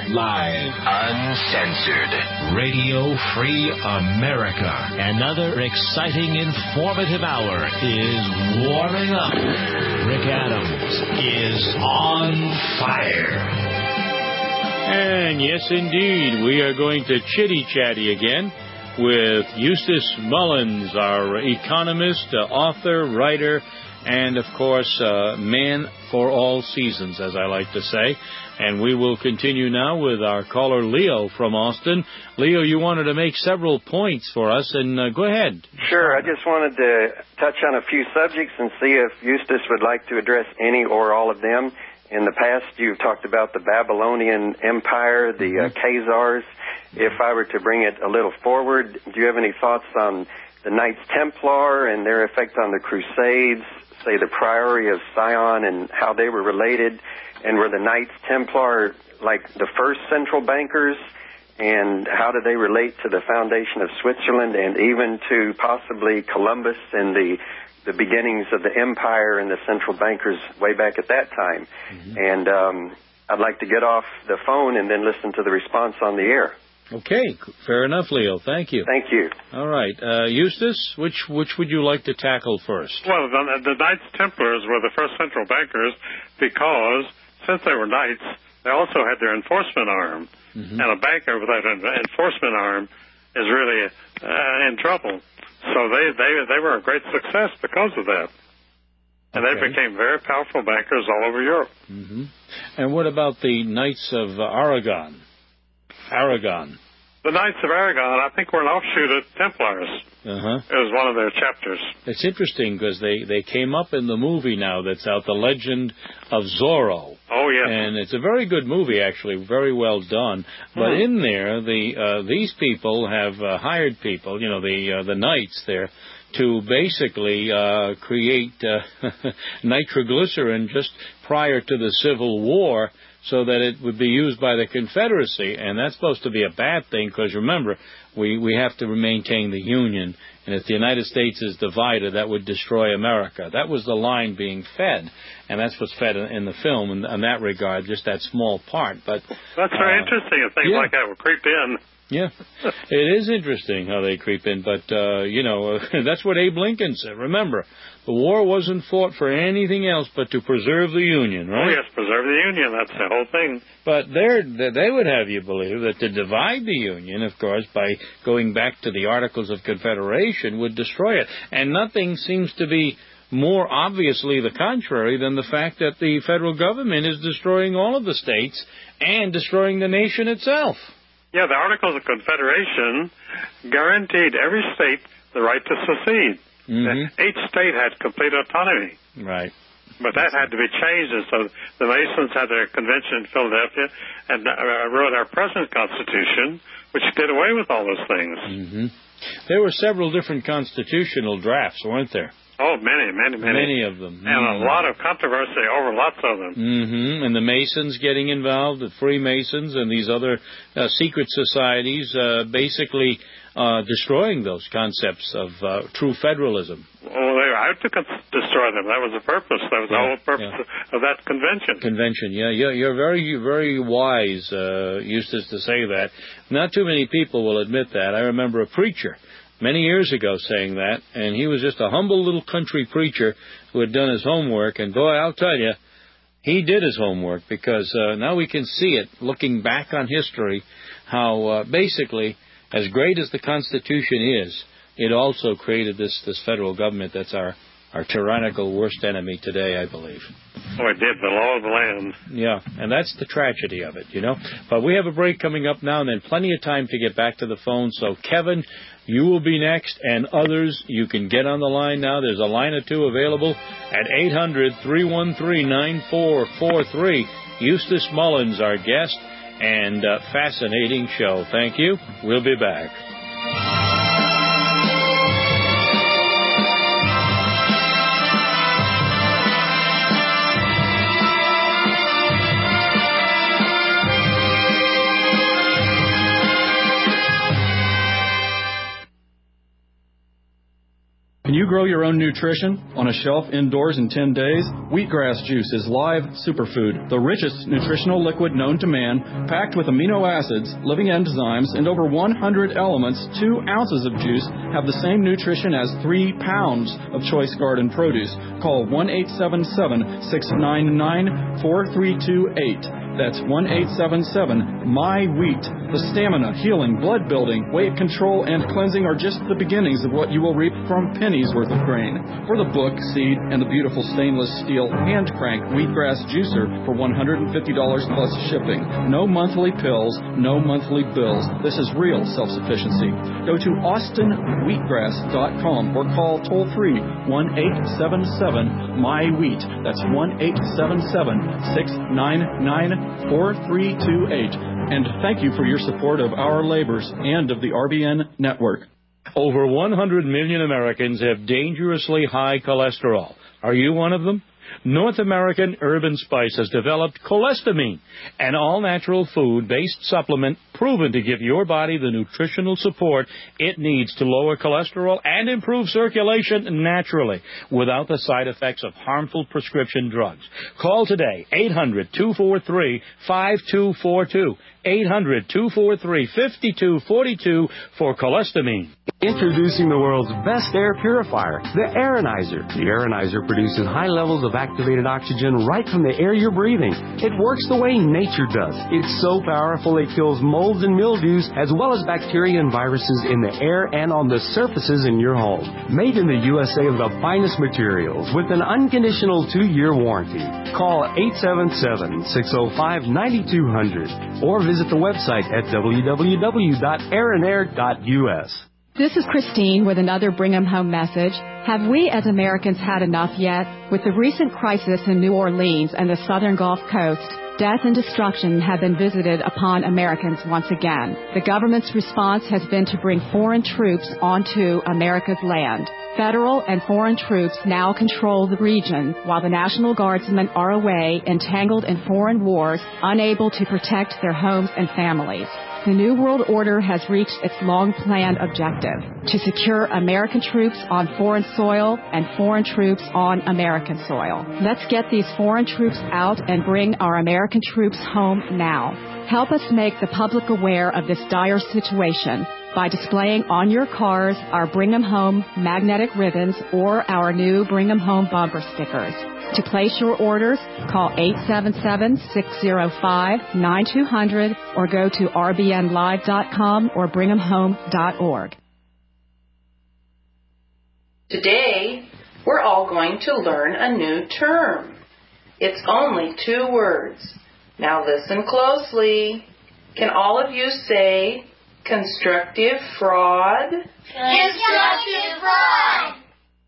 Live. Uncensored. Radio Free America. Another exciting, informative hour is warming up. Rick Adams is on fire. And yes, indeed, we are going to chitty-chatty again with Eustace Mullins, our economist, author, writer, and, of course, man for all seasons, as I like to say. And we will continue now with our caller, Leo, from Austin. Leo, you wanted to make several points for us, and go ahead. Sure. I just wanted to touch on a few subjects and see if Eustace would like to address any or all of them. In the past, you've talked about the Babylonian Empire, the Khazars. If I were to bring it a little forward, do you have any thoughts on the Knights Templar and their effect on the Crusades, say the Priory of Sion and how they were related? And were the Knights Templar like the first central bankers? And how do they relate to the foundation of Switzerland and even to possibly Columbus and the beginnings of the empire and the central bankers way back at that time? And I'd like to get off the phone and then listen to the response on the air. Okay, fair enough, Leo. Thank you. Thank you. All right. Eustace, which would you like to tackle first? Well, the Knights Templars were the first central bankers because, since they were knights, they also had their enforcement arm. And a banker without an enforcement arm is really in trouble. So they were a great success because of that. And they became very powerful bankers all over Europe. And what about the Knights of Aragon? The Knights of Aragon, I think, were an offshoot of Templars. It was one of their chapters. It's interesting because they came up in the movie now that's out, The Legend of Zorro. Oh, yes. And it's a very good movie, actually, very well done. But in there, these people have hired people, you know, the knights there, to basically create nitroglycerin just prior to the Civil War, so that it would be used by the Confederacy. And that's supposed to be a bad thing because, remember, we have to maintain the Union. And if the United States is divided, that would destroy America. That was the line being fed. And that's what's fed in the film in that regard, just that small part. But that's very interesting if things like that would creep in. Yeah, it is interesting how they creep in, but, that's what Abe Lincoln said. Remember, the war wasn't fought for anything else but to preserve the Union, right? Oh, yes, preserve the Union, that's the whole thing. But they would have you believe that to divide the Union, of course, by going back to the Articles of Confederation, would destroy it. And nothing seems to be more obviously the contrary than the fact that the federal government is destroying all of the states and destroying the nation itself. Yeah, the Articles of Confederation guaranteed every state the right to secede. Each state had complete autonomy. Right. But that had to be changed, and so the Masons had their convention in Philadelphia and wrote our present Constitution, which did away with all those things. There were several different constitutional drafts, weren't there? Oh, many. Many of them. And a lot of controversy over lots of them. And the Masons getting involved, the Freemasons and these other secret societies basically destroying those concepts of true federalism. Well, they were out to destroy them. That was the purpose. That was the whole purpose of that convention. You're very, very wise, Eustace, to say that. Not too many people will admit that. I remember a preacher many years ago saying that, and he was just a humble little country preacher who had done his homework, and boy, I'll tell you, he did his homework, because now we can see it, looking back on history, how basically, as great as the Constitution is, it also created this federal government that's our tyrannical worst enemy today, I believe. Oh, it did, the law of the land. Yeah, and that's the tragedy of it, But we have a break coming up now, and then plenty of time to get back to the phone. So, Kevin, you will be next, and others, you can get on the line now. There's a line or two available at 800-313-9443. Eustace Mullins, our guest, and fascinating show. Thank you. We'll be back. Can you grow your own nutrition on a shelf indoors in 10 days? Wheatgrass juice is live superfood, the richest nutritional liquid known to man, packed with amino acids, living enzymes, and over 100 elements. 2 ounces of juice have the same nutrition as 3 pounds of choice garden produce. Call 1-877-699-4328. That's 1-877-MY-WHEAT. The stamina, healing, blood building, weight control, and cleansing are just the beginnings of what you will reap from pennies worth of grain. For the book, seed, and the beautiful stainless steel hand crank wheatgrass juicer for $150 plus shipping. No monthly pills, no monthly bills. This is real self-sufficiency. Go to austinwheatgrass.com or call toll-free 1-877-MY-WHEAT. That's 1-877-699-4328. And thank you for your support of our labors and of the RBN network. Over 100 million Americans have dangerously high cholesterol. Are you one of them? North American Herb & Spice has developed Cholesterol, an all-natural food-based supplement proven to give your body the nutritional support it needs to lower cholesterol and improve circulation naturally without the side effects of harmful prescription drugs. Call today, 800-243-5242, 800-243-5242 for Cholesterol. Introducing the world's best air purifier, the Aeronizer. The Aeronizer produces high levels of activated oxygen right from the air you're breathing. It works the way nature does. It's so powerful it kills molds and mildews as well as bacteria and viruses in the air and on the surfaces in your home. Made in the USA with the finest materials with an unconditional 2-year warranty. Call 877-605-9200 or visit the website at www.aeronair.us. This is Christine with another Bring 'em Home message. Have we as Americans had enough yet? With the recent crisis in New Orleans and the southern Gulf Coast, death and destruction have been visited upon Americans once again. The government's response has been to bring foreign troops onto America's land. Federal and foreign troops now control the region, while the National Guardsmen are away, entangled in foreign wars, unable to protect their homes and families. The New World Order has reached its long-planned objective, to secure American troops on foreign soil and foreign troops on American soil. Let's get these foreign troops out and bring our American troops home now. Help us make the public aware of this dire situation by displaying on your cars our Bring 'em Home magnetic ribbons or our new Bring 'em Home bumper stickers. To place your orders, call 877-605-9200 or go to rbnlive.com or bringemhome.org. Today, we're all going to learn a new term. It's only 2 words. Now listen closely. Can all of you say constructive fraud? Constructive fraud!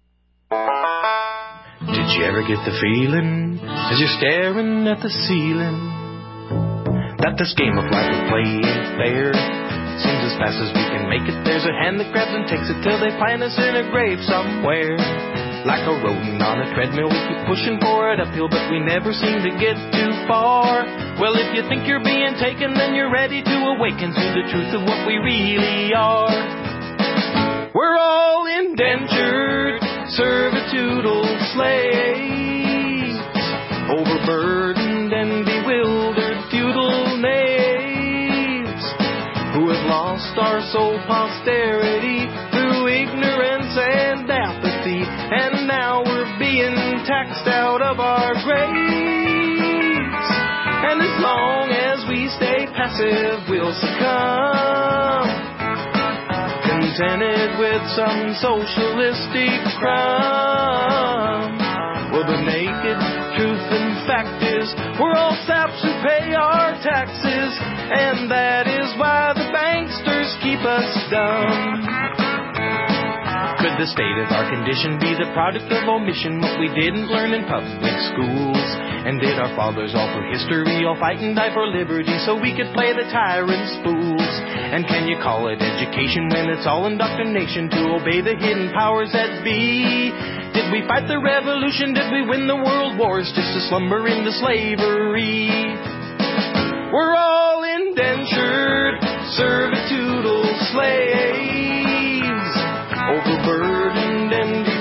Did you ever get the feeling, as you're staring at the ceiling, that this game of life we play ain't fair? Seems as fast as we can make it, there's a hand that grabs and takes it till they plant us in a grave somewhere. Like a rodent on a treadmill, we keep pushing for it uphill, but we never seem to get too far. Well, if you think you're being taken, then you're ready to awaken to the truth of what we really are. We're all indentured, servitudal slaves, overburdened and bewildered feudal knaves, who have lost our sole posterity through ignorance and apathy, and now we're being taxed out of our graves. And as long as we stay passive, we'll succumb, contented with some socialistic crumb. Well, the naked truth and fact is we're all saps who pay our taxes, and that is why the banksters keep us dumb. Could the state of our condition be the product of omission, what we didn't learn in public schools? And did our fathers all through history all fight and die for liberty so we could play the tyrant's fools? And can you call it education when it's all indoctrination to obey the hidden powers that be? Did we fight the revolution? Did we win the world wars just to slumber into slavery? We're all indentured, servitudal slaves, overburdened and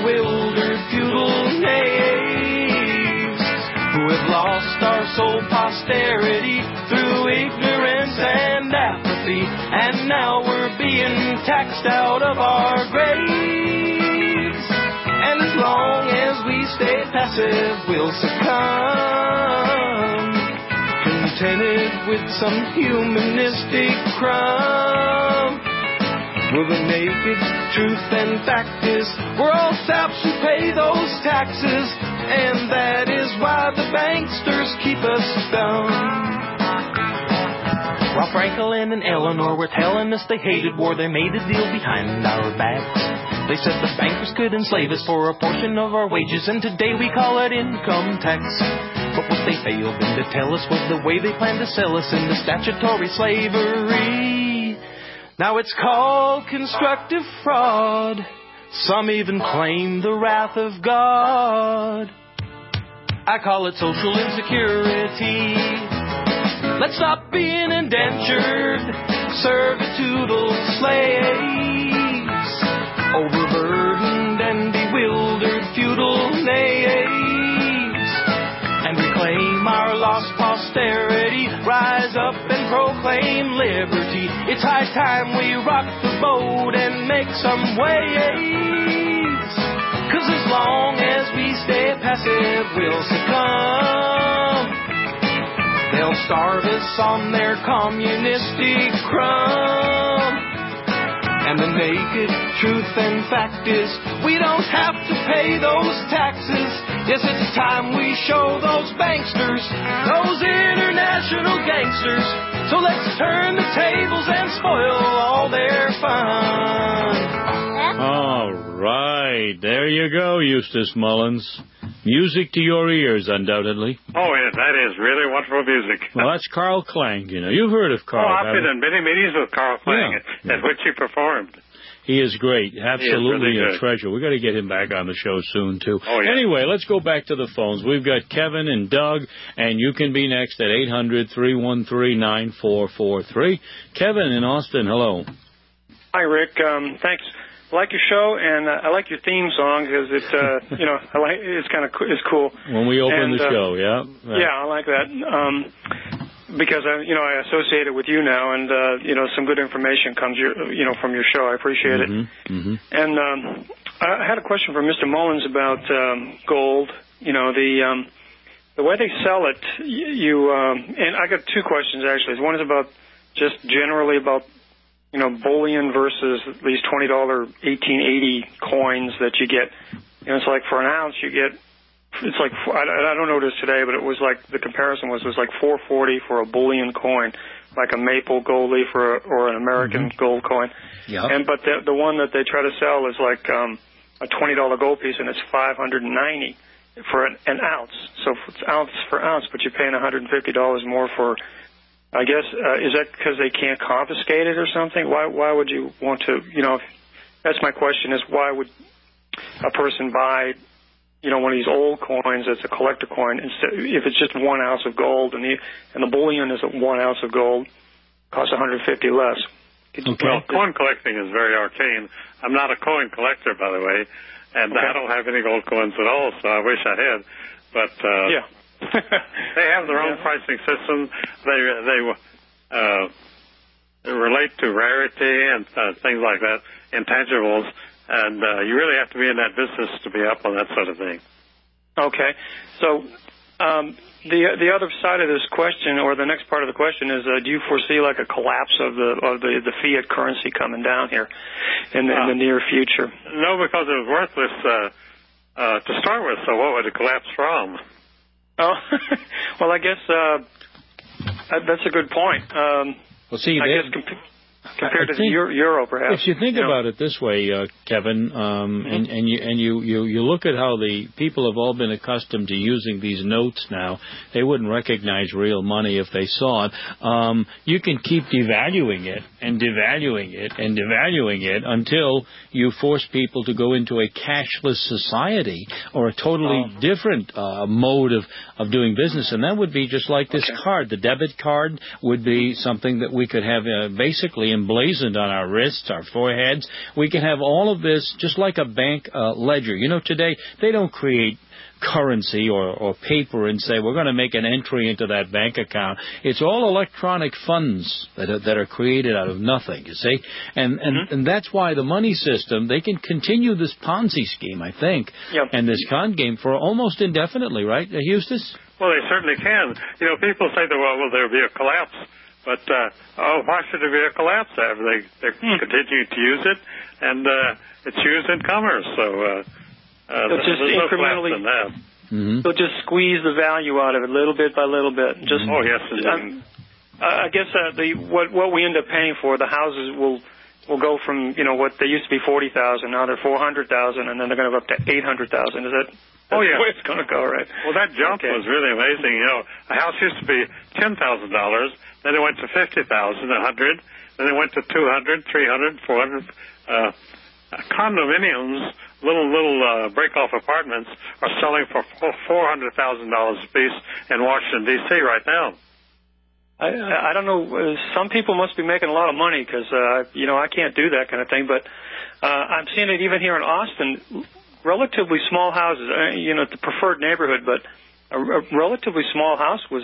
of our graves. And as long as we stay passive, we'll succumb, contented with some humanistic crumb. Well, the naked truth and fact is we're all saps who pay those taxes, and that is why the banksters keep us dumb. While Franklin and Eleanor were telling us they hated war, they made a deal behind our backs. They said the bankers could enslave us for a portion of our wages, and today we call it income tax. But what they failed then to tell us was the way they planned to sell us into statutory slavery. Now it's called constructive fraud. Some even claim the wrath of God. I call it social insecurity. Let's stop being indentured, servitudal slaves, overburdened and bewildered feudal knaves, and reclaim our lost posterity. Rise up and proclaim liberty. It's high time we rock the boat and make some waves. 'Cause as long as we stay passive, we'll succumb. They'll starve us on their communistic crumb. And the naked truth and fact is we don't have to pay those taxes. Yes, it's time we show those banksters, those international gangsters. So let's turn the tables and spoil all their fun. All right. There you go, Eustace Mullins. Music to your ears, undoubtedly. Oh, yeah, that is really wonderful music. Well, that's Carl Klang. You know, you've heard of Carl. Oh, I've been in many meetings with Carl Klang, at which he performed. He is great. Absolutely really a treasure. We've got to get him back on the show soon, too. Oh, yeah. Anyway, let's go back to the phones. We've got Kevin and Doug, and you can be next at 800-313-9443. Kevin in Austin, hello. Hi, Rick. Thanks. I like your show, and I like your theme song because it's, it's kind of it's cool. When we open the show, yeah. Right. Yeah, I like that. Because I associate it with you now, and some good information comes from your show. I appreciate it. Mm-hmm. And I had a question for Mr. Mullins about gold. You know, the way they sell it. And I got two questions actually. One is about just generally about bullion versus these $20 1880 coins that you get. It's like for an ounce you get. It's like, I don't know what it is today, but it was like, the comparison was like $4.40 for a bullion coin, like a maple gold leaf or an American gold coin. Yeah. But the one that they try to sell is like a $20 gold piece, and it's $590 for an ounce. So it's ounce for ounce, but you're paying $150 more for, I guess, is that because they can't confiscate it or something? Why would you want to, that's my question, is why would a person buy one of these old coins that's a collector coin, if it's just 1 ounce of gold, and the bullion is 1 ounce of gold, costs $150 less. Well, coin collecting is very arcane. I'm not a coin collector, by the way, and I don't have any gold coins at all, so I wish I had. But they have their own pricing system. They relate to rarity and things like that, intangibles. And you really have to be in that business to be up on that sort of thing. Okay. So the other side of this question, or the next part of the question, is do you foresee like a collapse of the fiat currency coming down here in the near future? No, because it was worthless to start with. So what would it collapse from? Oh, well, I guess that's a good point. Well, see, compared to the euro, perhaps. If you think about it this way, Kevin, and you look at how the people have all been accustomed to using these notes now, they wouldn't recognize real money if they saw it. You can keep devaluing it and devaluing it and devaluing it until you force people to go into a cashless society or a totally different mode of doing business. And that would be just like this card. The debit card would be something that we could have basically emblazoned on our wrists, our foreheads. We can have all of this just like a bank ledger. You know, today they don't create currency or paper and say we're going to make an entry into that bank account. It's all electronic funds that are created out of nothing, you see, and that's why the money system, they can continue this Ponzi scheme, I think, and this con game for almost indefinitely, right, Eustace? Well, they certainly can. You know, people say that will there be a collapse, but why should there be a collapse? They continue to use it, and it's used in commerce, so. They'll just incrementally, they'll just squeeze the value out of it little bit by little bit. Just, oh yes, I guess what we end up paying for, the houses will go from what they used to be 40,000, now they're 400,000, and then they're going to go up to 800,000. Is that? Oh yeah, where it's going to go, right? Well, that jump was really amazing. You know, a house used to be $10,000, then it went to $50,000, $100,000, then it went to $200,000, $300,000, $400,000. Condominiums, little break-off apartments, are selling for $400,000 a piece in Washington, D.C. right now. I don't know. Some people must be making a lot of money because, I can't do that kind of thing. But I'm seeing it even here in Austin, relatively small houses, it's the preferred neighborhood, but a relatively small house was,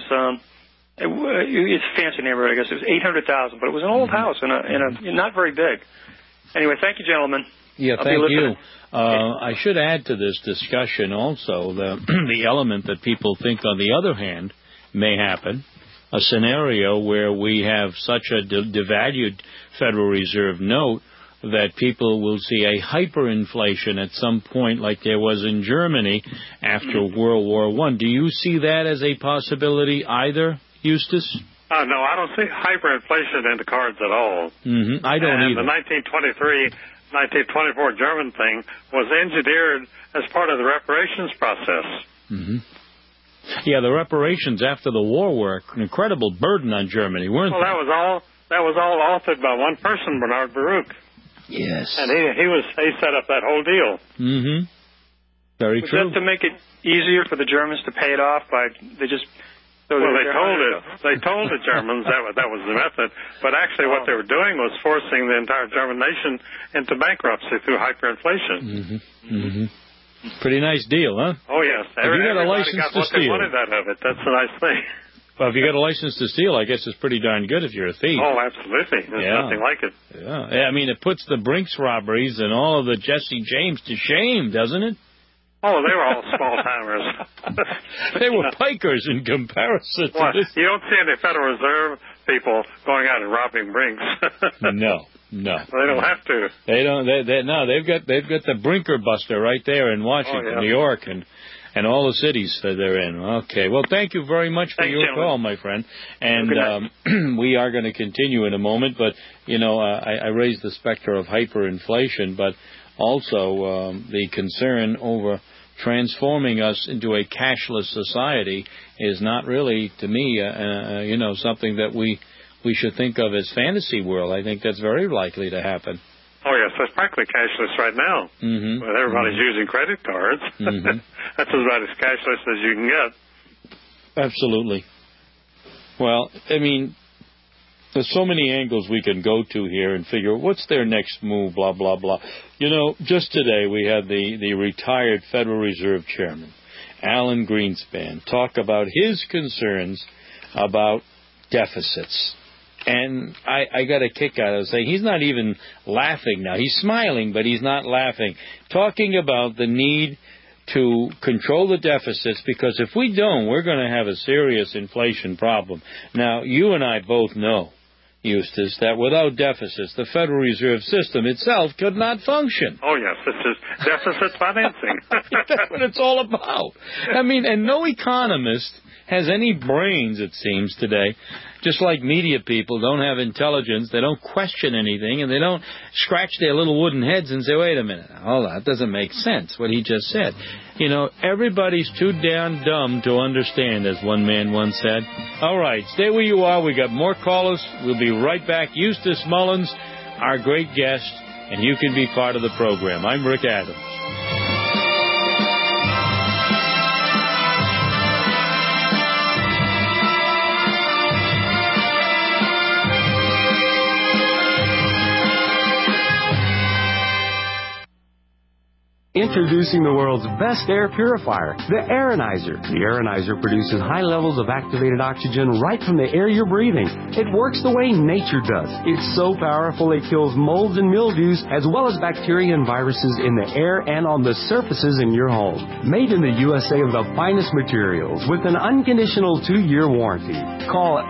it's a fancy neighborhood, I guess. It was $800,000, but it was an old house and not very big. Anyway, thank you, gentlemen. Yeah, thank you. I should add to this discussion also the element that people think, on the other hand, may happen, a scenario where we have such a devalued Federal Reserve note that people will see a hyperinflation at some point like there was in Germany after World War I. Do you see that as a possibility either, Eustace? No, I don't see hyperinflation in the cards at all. I don't either. The 1924 German thing was engineered as part of the reparations process. Yeah, the reparations after the war were an incredible burden on Germany, weren't they? Well, that was all authored by one person, Bernard Baruch. Yes. And he set up that whole deal. Very true. Was that to make it easier for the Germans to pay it off they told the Germans that was the method, but actually what they were doing was forcing the entire German nation into bankruptcy through hyperinflation. Pretty nice deal, huh? Oh, yes. Everybody got a license got to what steal. They wanted out of it. That's a nice thing. Well, if you got a license to steal, I guess it's pretty darn good if you're a thief. Oh, absolutely. There's nothing like it. Yeah. I mean, it puts the Brinks robberies and all of the Jesse James to shame, doesn't it? Oh, they were all small-timers. They were pikers in comparison to this. You don't see any Federal Reserve people going out and robbing Brinks. No. They don't have to. They don't. They've got the Brinker Buster right there in Washington, New York, and all the cities that they're in. Okay. Well, thank you very much for your call, my friend. And we are going to continue in a moment. But I raised the specter of hyperinflation, but also the concern over transforming us into a cashless society is not really, to me, something that we should think of as fantasy world. I think that's very likely to happen. Oh, yes, that's practically cashless right now. But everybody's using credit cards. That's about as cashless as you can get. Absolutely. Well, I mean, there's so many angles we can go to here and figure what's their next move, blah, blah, blah. Just today we had the retired Federal Reserve Chairman, Alan Greenspan, talk about his concerns about deficits. And I got a kick out of it, saying he's not even laughing now. He's smiling, but he's not laughing. Talking about the need to control the deficits, because if we don't, we're going to have a serious inflation problem. Now, you and I both know, Eustace, that without deficits, the Federal Reserve System itself could not function. Oh, yes, this is deficit financing. That's what it's all about. I mean, and no economist has any brains, it seems, today. Just like media people don't have intelligence, they don't question anything, and they don't scratch their little wooden heads and say, wait a minute, hold on, that doesn't make sense, what he just said. Everybody's too damn dumb to understand, as one man once said. All right, stay where you are. We got more callers. We'll be right back. Eustace Mullins, our great guest, and you can be part of the program. I'm Rick Adams. Introducing the world's best air purifier, the Aironizer. The Aironizer produces high levels of activated oxygen right from the air you're breathing. It works the way nature does. It's so powerful it kills molds and mildews as well as bacteria and viruses in the air and on the surfaces in your home. Made in the USA with the finest materials with an unconditional 2-year warranty. Call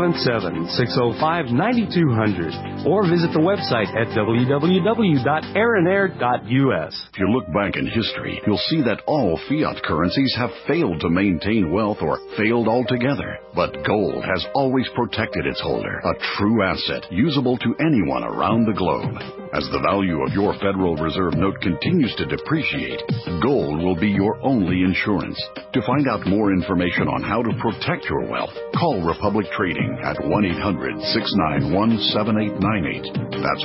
877-605-9200 or visit the website at www.aeronair.us. If you look back in history, you'll see that all fiat currencies have failed to maintain wealth or failed altogether. But gold has always protected its holder, a true asset usable to anyone around the globe. As the value of your Federal Reserve note continues to depreciate, gold will be your only insurance. To find out more information on how to protect your wealth, call Republic Trading at 1-800-691-7898. That's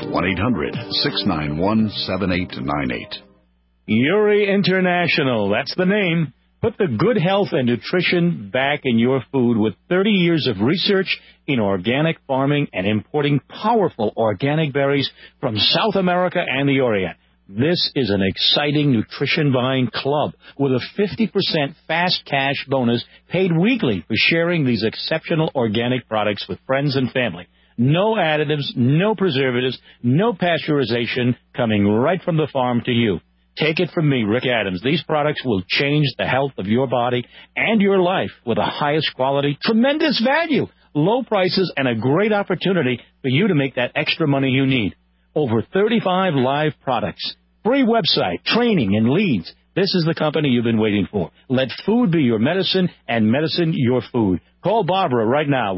1-800-691-7898. Uri International, that's the name. Put the good health and nutrition back in your food with 30 years of research in organic farming and importing powerful organic berries from South America and the Orient. This is an exciting nutrition buying club with a 50% fast cash bonus paid weekly for sharing these exceptional organic products with friends and family. No additives, no preservatives, no pasteurization, coming right from the farm to you. Take it from me, Rick Adams. These products will change the health of your body and your life with the highest quality, tremendous value, low prices, and a great opportunity for you to make that extra money you need. Over 35 live products, free website, training, and leads. This is the company you've been waiting for. Let food be your medicine and medicine your food. Call Barbara right now,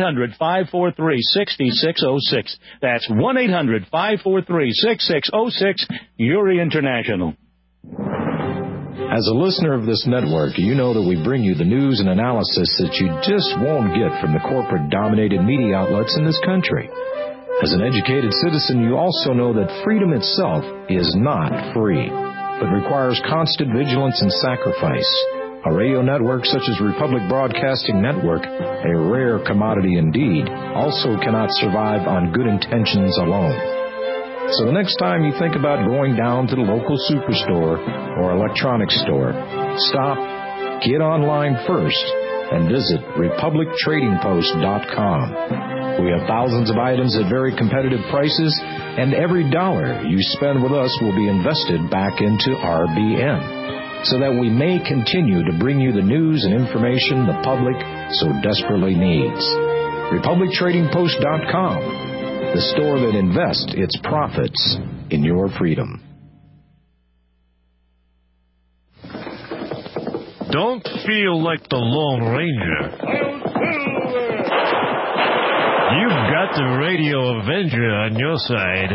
1-800-543-6606. That's 1-800-543-6606, Uri International. As a listener of this network, you know that we bring you the news and analysis that you just won't get from the corporate-dominated media outlets in this country. As an educated citizen, you also know that freedom itself is not free, but requires constant vigilance and sacrifice. A radio network such as Republic Broadcasting Network, a rare commodity indeed, also cannot survive on good intentions alone. So the next time you think about going down to the local superstore or electronics store, stop, get online first, and visit RepublicTradingPost.com. We have thousands of items at very competitive prices, and every dollar you spend with us will be invested back into RBN, so that we may continue to bring you the news and information the public so desperately needs. RepublicTradingPost.com, the store that invests its profits in your freedom. Don't feel like the Lone Ranger. You've got the Radio Avenger on your side.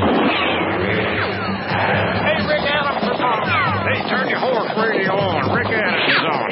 Hey, Rick Adams is on. Hey, turn your horse radio on. Rick Adams is on.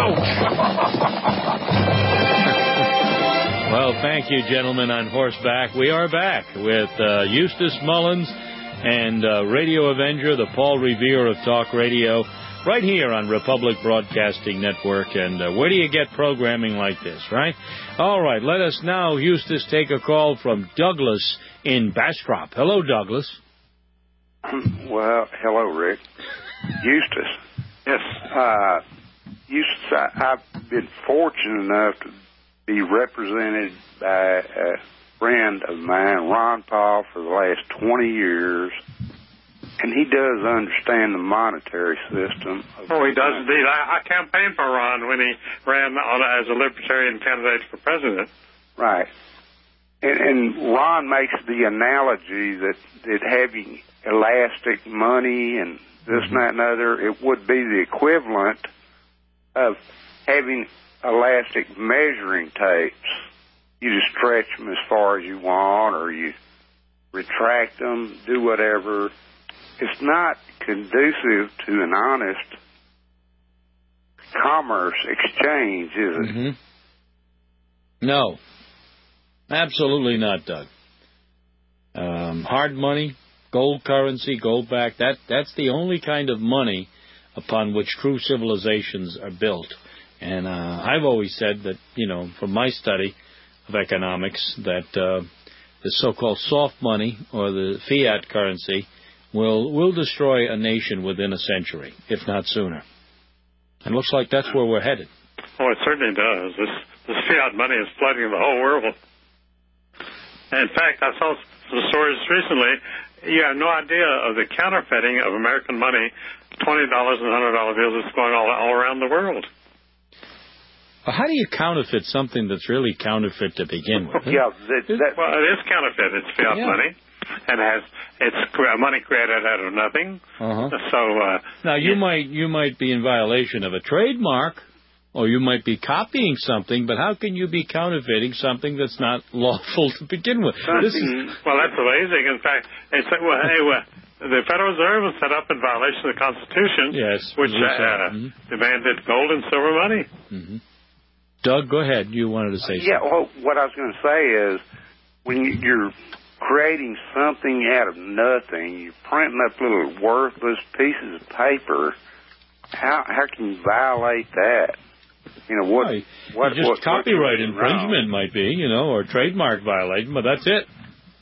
Well, thank you, gentlemen on horseback. We are back with Eustace Mullins and Radio Avenger, the Paul Revere of talk radio, right here on Republic Broadcasting Network. And where do you get programming like this, right? All right, let us now, Eustace, take a call from Douglas in Bastrop. Hello, Douglas. Well, hello, Rick. Eustace. Yes. Eustace, I've been fortunate enough to be represented by a friend of mine, Ron Paul, for the last 20 years. And he does understand the monetary system. Oh, he does indeed. I campaigned for Ron when he ran as a Libertarian candidate for president. Right. And Ron makes the analogy that having elastic money and this and that and other, it would be the equivalent of having elastic measuring tapes. You just stretch them as far as you want, or you retract them, do whatever. It's not conducive to an honest commerce exchange, is it? Mm-hmm. No. Absolutely not, Doug. Hard money, gold currency, gold back, that's the only kind of money upon which true civilizations are built. And I've always said that, from my study of economics, that the so-called soft money or the fiat currency will destroy a nation within a century, if not sooner. And looks like that's where we're headed. Oh, it certainly does. This fiat money is flooding the whole world. In fact, I saw some stories recently. You have no idea of the counterfeiting of American money, $20 and $100 bills that's going all around the world. Well, how do you counterfeit something that's really counterfeit to begin with? Well, it is counterfeit. It's fiat money, and it's money created out of nothing. So now you might be in violation of a trademark, or you might be copying something. But how can you be counterfeiting something that's not lawful to begin with? Well, that's amazing. In fact, the Federal Reserve was set up in violation of the Constitution, which demanded gold and silver money. Mm-hmm. Doug, go ahead. You wanted to say something. Yeah, well, what I was going to say is when you're creating something out of nothing, you're printing up little worthless pieces of paper, how can you violate that? You know, what copyright infringement might be, or trademark violation, but that's it.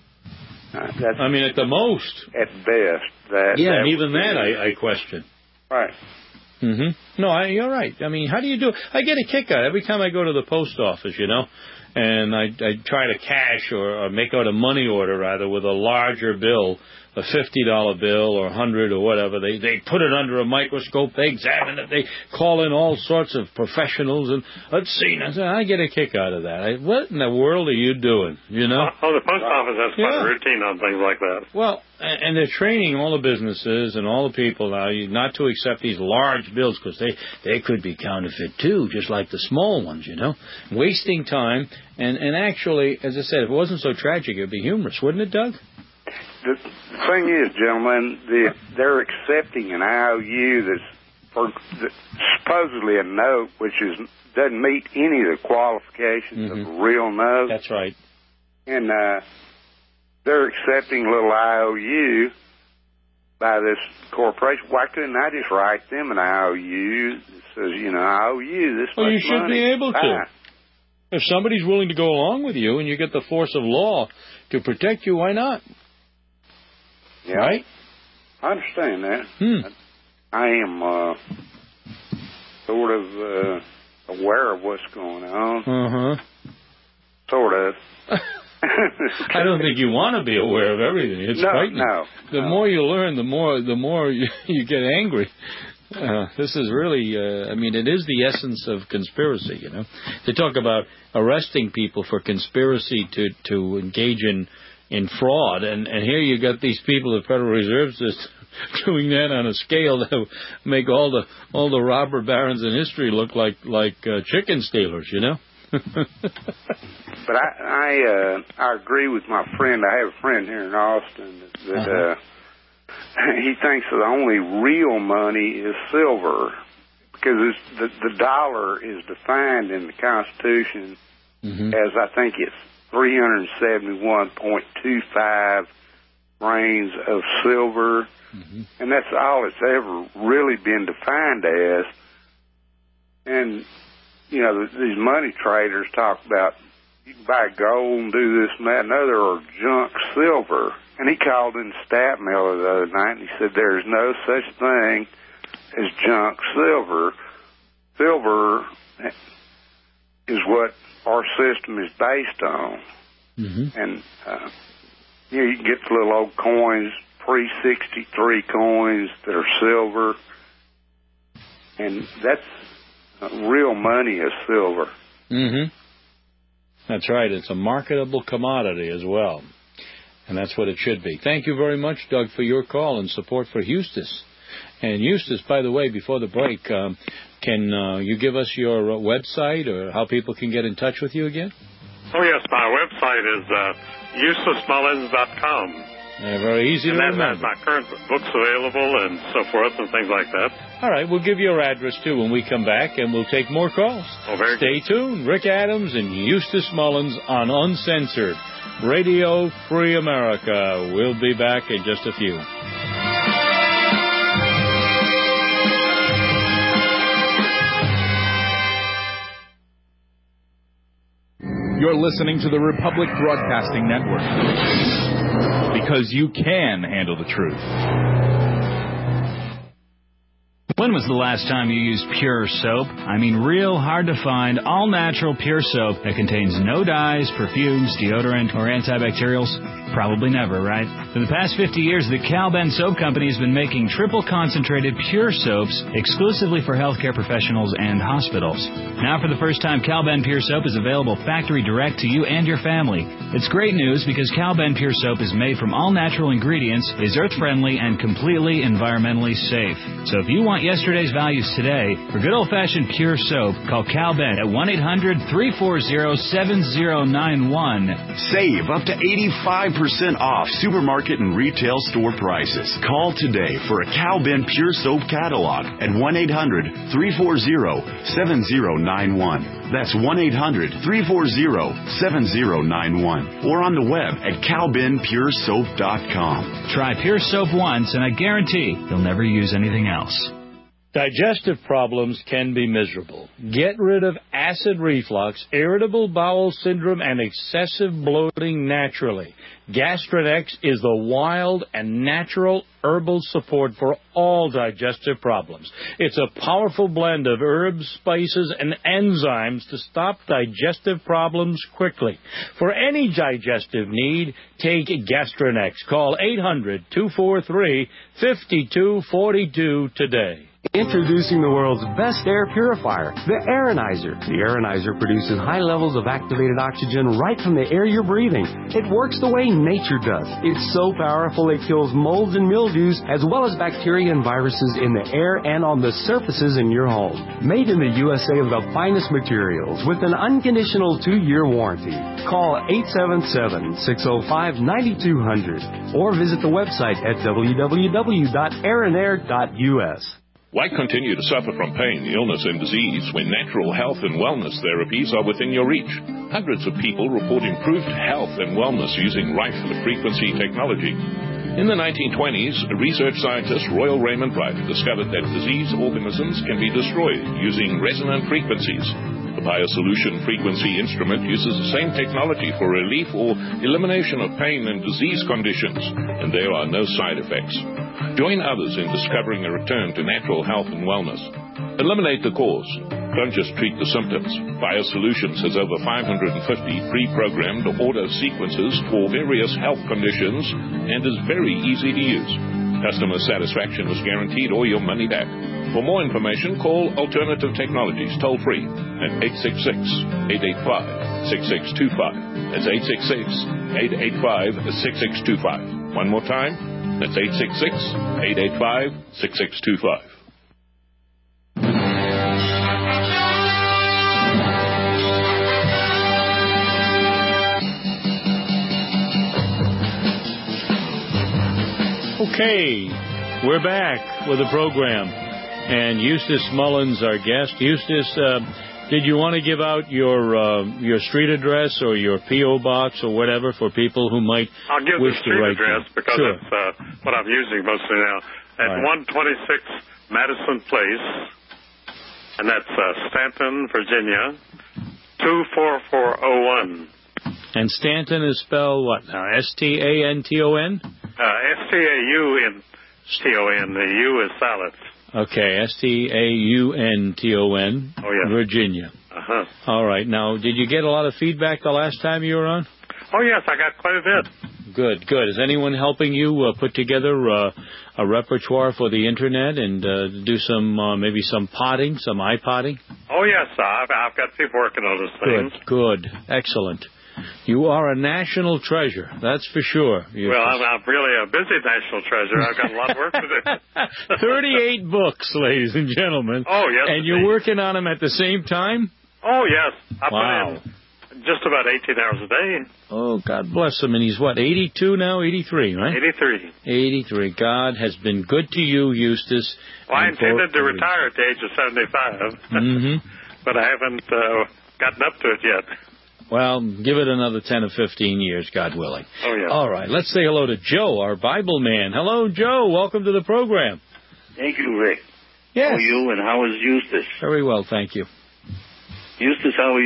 I mean, at the most. At best. And even that I question. Right. Mm-hmm. No, you're right. I mean, how do you do it? I get a kick out every time I go to the post office, and I try to cash or make out a money order, rather, with a larger bill, a $50 bill or $100 or whatever. They put it under a microscope. They examine it. They call in all sorts of professionals, and let's see. I get a kick out of that. What in the world are you doing, Oh, the post office has quite a routine on things like that. Well, and they're training all the businesses and all the people now not to accept these large bills because they could be counterfeit too, just like the small ones, Wasting time. And actually, as I said, if it wasn't so tragic, it would be humorous, wouldn't it, Doug? The thing is, gentlemen, they're accepting an IOU that's supposedly a note, which doesn't meet any of the qualifications of a real note. That's right. And they're accepting a little IOU by this corporation. Why couldn't I just write them an IOU that says, I owe you this much money? Well, you should be able to. If somebody's willing to go along with you and you get the force of law to protect you, why not? Yeah. Right? I understand that. I am sort of aware of what's going on. Sort of. I don't think you want to be aware of everything. It's frightening. The more you learn, the more you get angry. This is really, it is the essence of conspiracy, They talk about arresting people for conspiracy to engage in fraud, and here you got these people at Federal Reserve just doing that on a scale that make all the robber barons in history look like chicken stealers, But I agree with my friend. I have a friend here in Austin that he thinks that the only real money is silver, because the dollar is defined in the Constitution as, I think it's 371.25 grains of silver, and that's all it's ever really been defined as. And these money traders talk about you can buy gold and do this and that and other, or junk silver. And he called in Stat Miller the other night, and he said there's no such thing as junk silver. Silver is what our system is based on. And you can get the little old coins, pre-63 coins that are silver, and that's real money is silver. That's right. It's a marketable commodity as well. And that's what it should be. Thank you very much, Doug, for your call and support for Eustis. And Eustis, by the way, before the break, can you give us your website or how people can get in touch with you again? Oh, yes. My website is EustisMullins.com. Very easy to remember. And that has my current books available and so forth and things like that. All right. We'll give you our address, too, when we come back, and we'll take more calls. Stay tuned. Rick Adams and Eustace Mullins on Uncensored Radio Free America. We'll be back in just a few. You're listening to the Republic Broadcasting Network. Because you can handle the truth. When was the last time you used Pure Soap? I mean real hard to find, all-natural Pure Soap that contains no dyes, perfumes, deodorant, or antibacterials? Probably never, right? For the past 50 years, the Cal-Ben Soap Company has been making triple concentrated Pure Soaps exclusively for healthcare professionals and hospitals. Now, for the first time, Cal-Ben Pure Soap is available factory direct to you and your family. It's great news because Cal-Ben Pure Soap is made from all-natural ingredients, is earth-friendly, and completely environmentally safe. So if you want yesterday's values today, for good old-fashioned Pure Soap, call Cal-Ben at 1-800-340-7091. Save up to 85% off supermarket and retail store prices. Call today for a Cal-Ben Pure Soap catalog at 1-800-340-7091. That's 1-800-340-7091. Or on the web at calbenpuresoap.com. Try Pure Soap once, and I guarantee you'll never use anything else. Digestive problems can be miserable. Get rid of acid reflux, irritable bowel syndrome, and excessive bloating naturally. Gastrinex is the wild and natural herbal support for all digestive problems. It's a powerful blend of herbs, spices, and enzymes to stop digestive problems quickly. For any digestive need, take Gastrinex. Call 800-243-5242 today. Introducing the world's best air purifier, the Aironizer. The Aironizer produces high levels of activated oxygen right from the air you're breathing. It works the way nature does. It's so powerful it kills molds and mildews as well as bacteria and viruses in the air and on the surfaces in your home. Made in the USA of the finest materials with an unconditional 2-year warranty. Call 877-605-9200 or visit the website at www.aeronair.us. Why continue to suffer from pain, illness, and disease when natural health and wellness therapies are within your reach? Hundreds of people report improved health and wellness using radio-frequency technology. In the 1920s, research scientist Royal Raymond Wright discovered that disease organisms can be destroyed using resonant frequencies. The BioSolution frequency instrument uses the same technology for relief or elimination of pain and disease conditions, and there are no side effects. Join others in discovering a return to natural health and wellness. Eliminate the cause. Don't just treat the symptoms. BioSolutions has over 550 pre-programmed auto sequences for various health conditions and is very easy to use. Customer satisfaction is guaranteed or your money back. For more information, call Alternative Technologies toll-free at 866-885-6625. That's 866-885-6625. One more time. That's 866-885-6625. Okay, we're back with the program. And Eustace Mullins, our guest. Eustace, did you want to give out your street address or your P.O. box or whatever for people who might I'll give wish the street to write address you? because Sure. it's what I'm using mostly now. At 126 Madison Place, and that's Stanton, Virginia, 24401. And Stanton is spelled what now? S-T-A-N-T-O-N? S-T-A-U-N-T-O-N. The U is silent. Okay, S-T-A-U-N-T-O-N. Oh, yeah. Virginia. Uh-huh. All right. Now, did you get a lot of feedback the last time you were on? Oh, yes, I got quite a bit. Good. Is anyone helping you put together a repertoire for the Internet and do some, maybe some potting, some iPodding? Oh, yes, I've got people working on this thing. Good. Excellent. You are a national treasure, that's for sure. Well, I'm really a busy national treasure. I've got a lot of work to do. 38 books, ladies and gentlemen. Oh, yes. And you're working on them at the same time? Oh, yes. I Wow. put in just about 18 hours a day. Oh, God bless him. And he's what, 82 now? 83, right? 83. 83. God has been good to you, Eustace. Well, I intended to retire at the age of 75, but I haven't gotten up to it yet. Well, give it another 10 or 15 years, God willing. Oh, yeah. All right, let's say hello to Joe, our Bible man. Hello, Joe. Welcome to the program. Thank you, Rick. Yes. How are you, and how is Eustace? Very well, thank you. Eustace, how are you?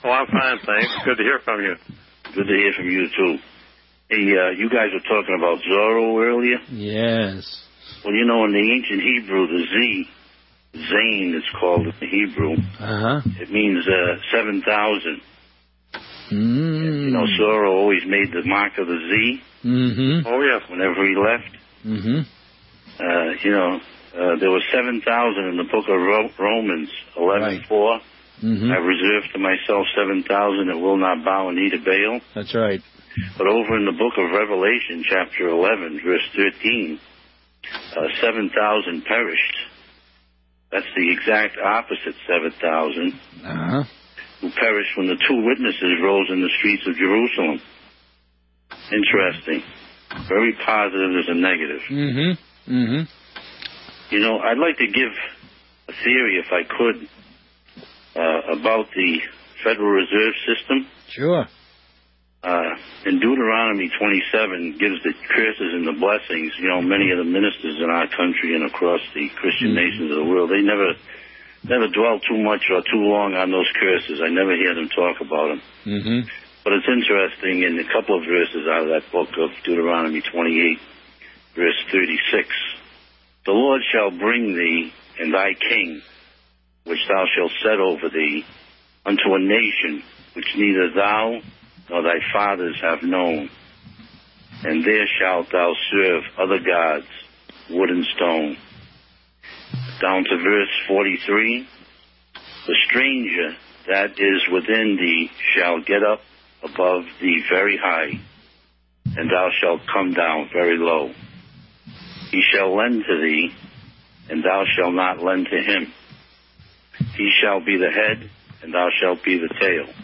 Oh, I'm fine, thanks. Good to hear from you. Good to hear from you, too. Hey, you guys were talking about Zorro earlier? Yes. Well, you know, in the ancient Hebrew, the Z, Zain is called in the Hebrew. Uh-huh. It means 7,000. Mm. You know, Zorro always made the mark of the Z. Mm-hmm. Oh, yes. Whenever he left. Mm-hmm. You know, there were 7,000 in the book of Romans, 11:4. Mm-hmm. I've reserved to myself 7,000 that will not bow and eat a Baal. That's right. But over in the book of Revelation, chapter 11, verse 13, 7,000 perished. That's the exact opposite 7,000 who perished when the two witnesses rose in the streets of Jerusalem. Interesting. Very positive as a negative. Mm-hmm. Mm-hmm. You know, I'd like to give a theory, if I could, about the Federal Reserve System. Sure. In Deuteronomy 27 gives the curses and the blessings. You know, many of the ministers in our country and across the Christian nations of the world, they never dwell too much or too long on those curses. I never hear them talk about them. Mm-hmm. But it's interesting in a couple of verses out of that book of Deuteronomy 28, verse 36. The Lord shall bring thee and thy king, which thou shalt set over thee, unto a nation which neither thou nor thy fathers have known. And there shalt thou serve other gods, wood and stone. Down to verse 43. The stranger that is within thee shall get up above thee very high, and thou shalt come down very low. He shall lend to thee, and thou shalt not lend to him. He shall be the head, and thou shalt be the tail.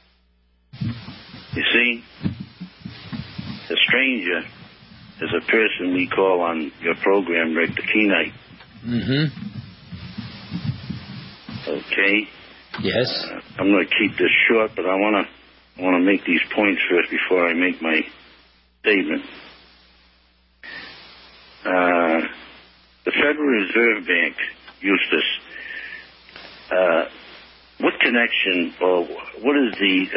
You see, the stranger is a person we call on your program, Rick, the Kenite. Mm-hmm. Okay? Yes. I'm going to keep this short, but I want to make these points first before I make my statement. The Federal Reserve Bank, Eustace, what connection or what is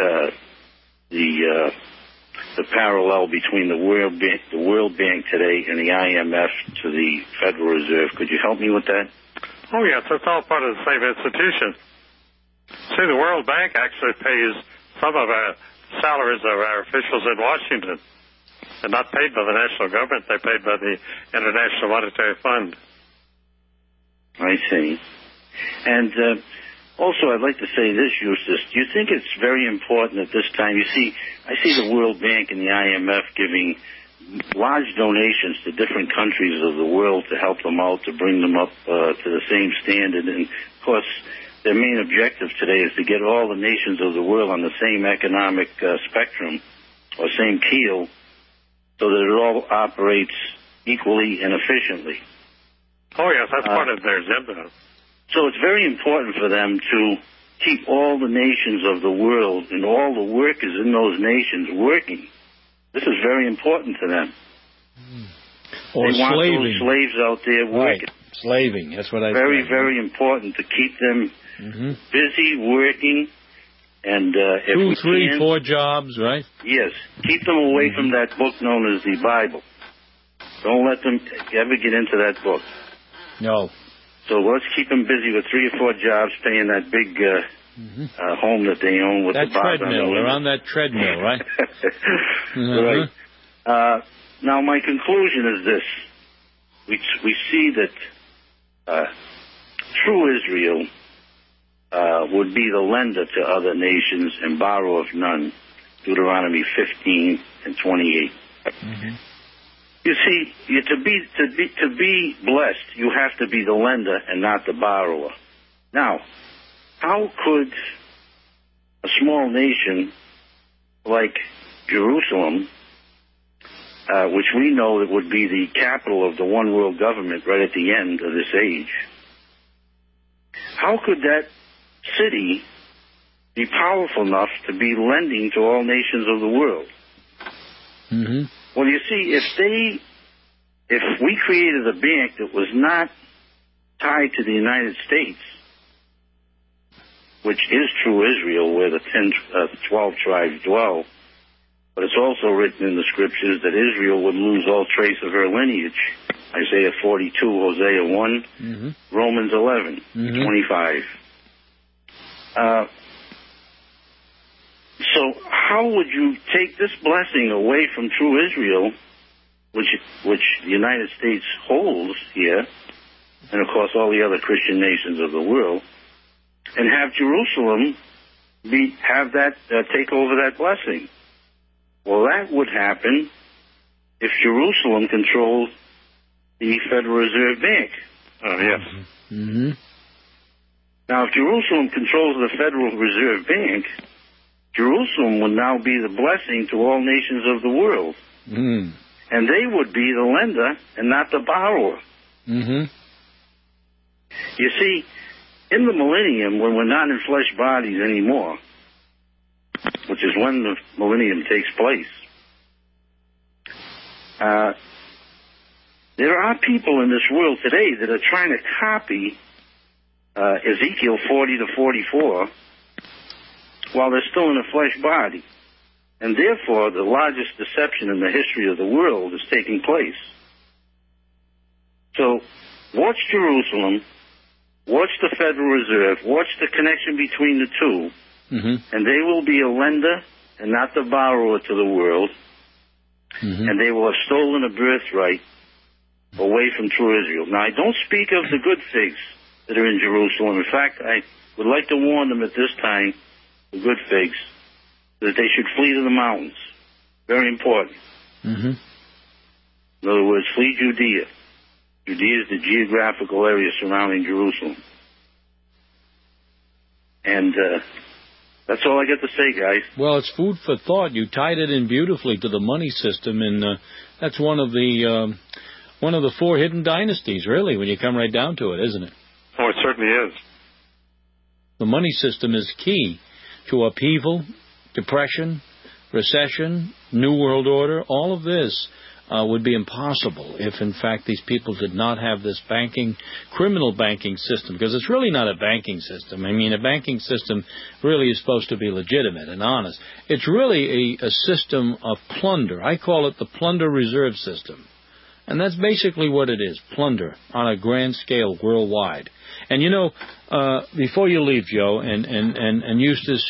the parallel between the World Bank today and the IMF to the Federal Reserve? Could you help me with that? Oh, yes, it's all part of the same institution. See, the World Bank actually pays some of our salaries of our officials in Washington. They're not paid by the national government. They're paid by the International Monetary Fund. I see. And also, I'd like to say this, Eustace. Do you think it's very important at this time? You see, I see the World Bank and the IMF giving large donations to different countries of the world to help them out, to bring them up to the same standard. And, of course, their main objective today is to get all the nations of the world on the same economic spectrum or same keel so that it all operates equally and efficiently. Oh, yes, that's part of their agenda. So it's very important for them to keep all the nations of the world and all the workers in those nations working. This is very important to them. Or they want slaving. those slaves out there working. Right. Slaving, that's what I Very, very important to keep them busy working. And if 2, we 3, can, 4 jobs, right? Yes. Keep them away from that book known as the Bible. Don't let them ever get into that book. No. So let's keep them busy with 3 or 4 jobs, paying that big home that they own with that the bars treadmill. on the They're on that treadmill, right? Right. Now, my conclusion is this. We see that true Israel would be the lender to other nations and borrow of none. Deuteronomy 15 and 28. You see, to be blessed, you have to be the lender and not the borrower. Now, how could a small nation like Jerusalem, which we know that would be the capital of the one world government right at the end of this age, how could that city be powerful enough to be lending to all nations of the world? Well, you see, if we created a bank that was not tied to the United States, which is true Israel, where the 12 tribes dwell. But it's also written in the scriptures that Israel would lose all trace of her lineage. Isaiah 42, Hosea 1, Romans 11, 25. So how would you take this blessing away from true Israel, which the United States holds here, and of course all the other Christian nations of the world, and have Jerusalem take over that blessing? Well, that would happen if Jerusalem controlled the Federal Reserve Bank. Yes. Now, if Jerusalem controls the Federal Reserve Bank, Jerusalem would now be the blessing to all nations of the world. And they would be the lender and not the borrower. You see, in the millennium, when we're not in flesh bodies anymore, which is when the millennium takes place, there are people in this world today that are trying to copy Ezekiel 40 to 44 while they're still in a flesh body. And therefore, the largest deception in the history of the world is taking place. So, watch Jerusalem, watch the Federal Reserve, watch the connection between the two, and they will be a lender and not the borrower to the world, and they will have stolen a birthright away from true Israel. Now, I don't speak of the good figs that are in Jerusalem. In fact, I would like to warn them at this time, the good figs, that they should flee to the mountains. Very important. In other words, flee Judea. Judea is the geographical area surrounding Jerusalem. And that's all I got to say, guys. Well, it's food for thought. You tied it in beautifully to the money system, and that's one of the four hidden dynasties, really, when you come right down to it, isn't it? Oh, it certainly is. The money system is key to upheaval, depression, recession, New World Order. All of this would be impossible if, in fact, these people did not have this criminal banking system, because it's really not a banking system. I mean, a banking system really is supposed to be legitimate and honest. It's really a system of plunder. I call it the plunder reserve system. And that's basically what it is, plunder on a grand scale worldwide. And, before you leave, Joe, and Eustace,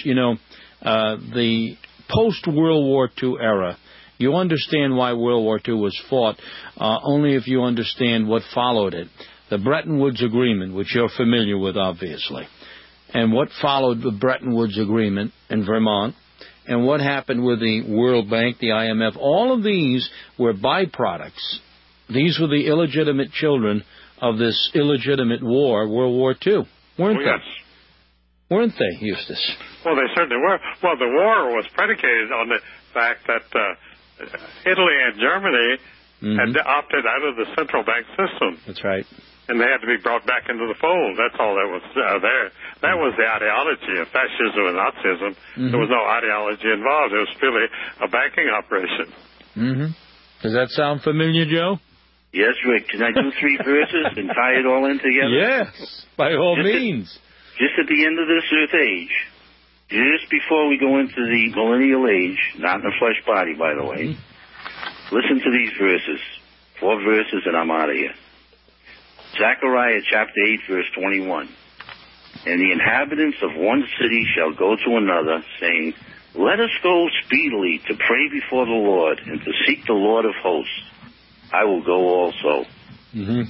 the post-World War II era, you understand why World War II was fought only if you understand what followed it. The Bretton Woods Agreement, which you're familiar with, obviously. And what followed the Bretton Woods Agreement in Vermont, and what happened with the World Bank, the IMF. All of these were byproducts. These were the illegitimate children of this illegitimate war, World War II, weren't they? Yes. Weren't they, Eustace? Well, they certainly were. Well, the war was predicated on the fact that Italy and Germany had opted out of the central bank system. That's right. And they had to be brought back into the fold. That's all that was there. That was the ideology of fascism and Nazism. There was no ideology involved. It was purely a banking operation. Does that sound familiar, Joe? Yes, Rick. Can I do 3 verses and tie it all in together? Yes, by all means. Just at the end of this earth age, just before we go into the millennial age, not in a flesh body, by the way, listen to these verses. 4 verses and I'm out of here. Zechariah chapter 8, verse 21. And the inhabitants of one city shall go to another, saying, let us go speedily to pray before the Lord and to seek the Lord of hosts. I will go also. Yea,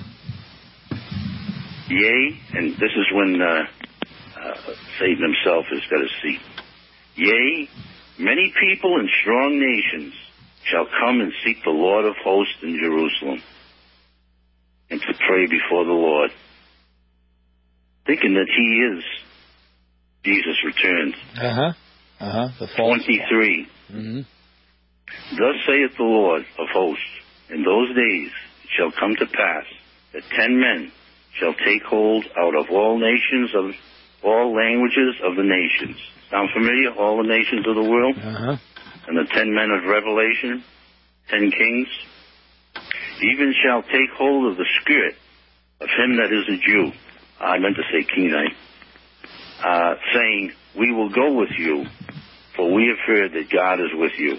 and this is when Satan himself has got a seat. Yea, many people and strong nations shall come and seek the Lord of hosts in Jerusalem and to pray before the Lord, thinking that he is Jesus returned. The false 23. Thus saith the Lord of hosts, in those days it shall come to pass that 10 men shall take hold out of all nations, of all languages of the nations. Sound familiar? All the nations of the world? And the 10 men of Revelation, 10 kings, even shall take hold of the skirt of him that is a Jew. I meant to say Kenite. saying, "We will go with you, for we have heard that God is with you."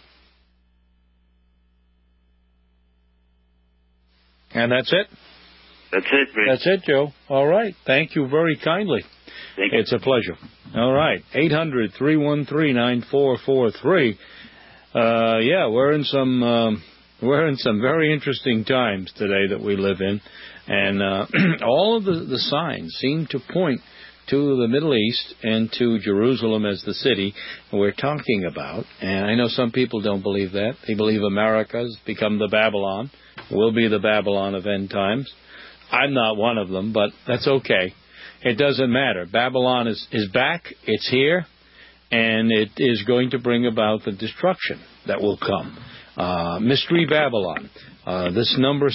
And that's it? That's it, Rick. That's it, Joe. All right. Thank you very kindly. Thank you. It's a pleasure. All right. 800-313-9443. Yeah, we're in some very interesting times today that we live in, and all of the signs seem to point to the Middle East and to Jerusalem as the city we're talking about. And I know some people don't believe that. They believe America's become the Babylon, will be the Babylon of end times. I'm not one of them, but that's okay. It doesn't matter. Babylon is back, it's here, and it is going to bring about the destruction that will come. Mystery Babylon, this number